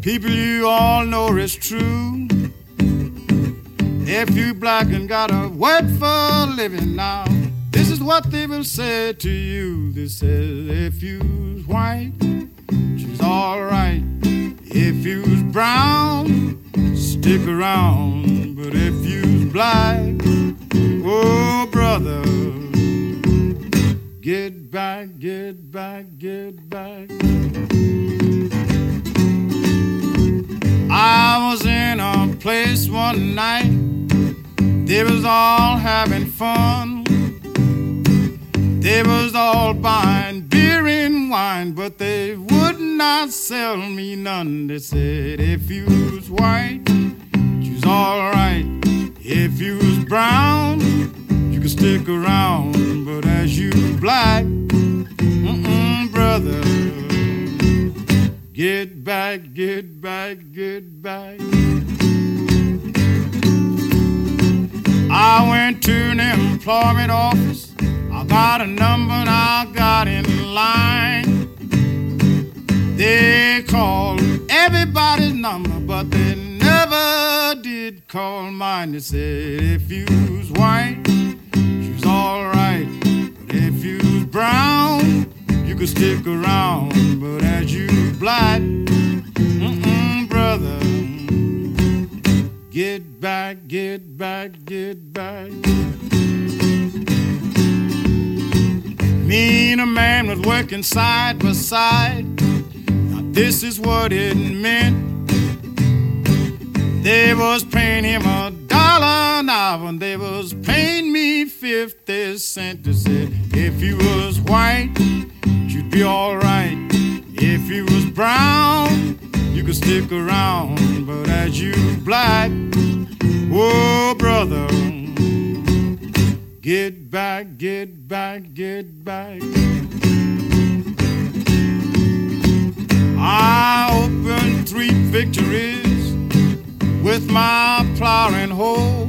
People, you all know it's true. If you black and got a work for a living now, this is what they will say to you. They say, if you's white, she's all right. If you's brown, stick around. But if you's black, oh brother, get back, get back, get back. I was in a place one night, they was all having fun. They was all buying beer and wine, but they would not sell me none. They said, if you was white, you's all right. If you was brown, you could stick around. But as you black, brother, get back, get back, get back. I went to an employment office. I got a number and I got in line. They called everybody's number, but they never did call mine. They said, if you was white, you was all right. But if you was brown, you could stick around. But as you black, brother, get back, get back, get back. Me and a man was working side by side. Now this is what it meant. They was paying him $1 an hour and they was paying me 50 cents. They said, if you was white, you'd be all right. If you was brown, you could stick around. But as you black, oh brother, get back, get back, get back. I opened 3 victories with my plow and hoe.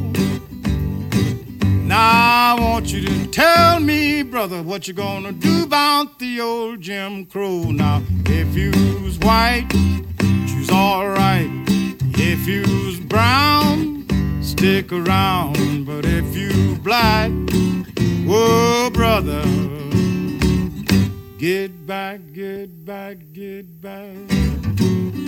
Now I want you to tell me, brother, what you gonna do about the old Jim Crow. Now, if you was white, you's all right. If you was brown, stick around. But if you black, oh brother, get back, get back, get back.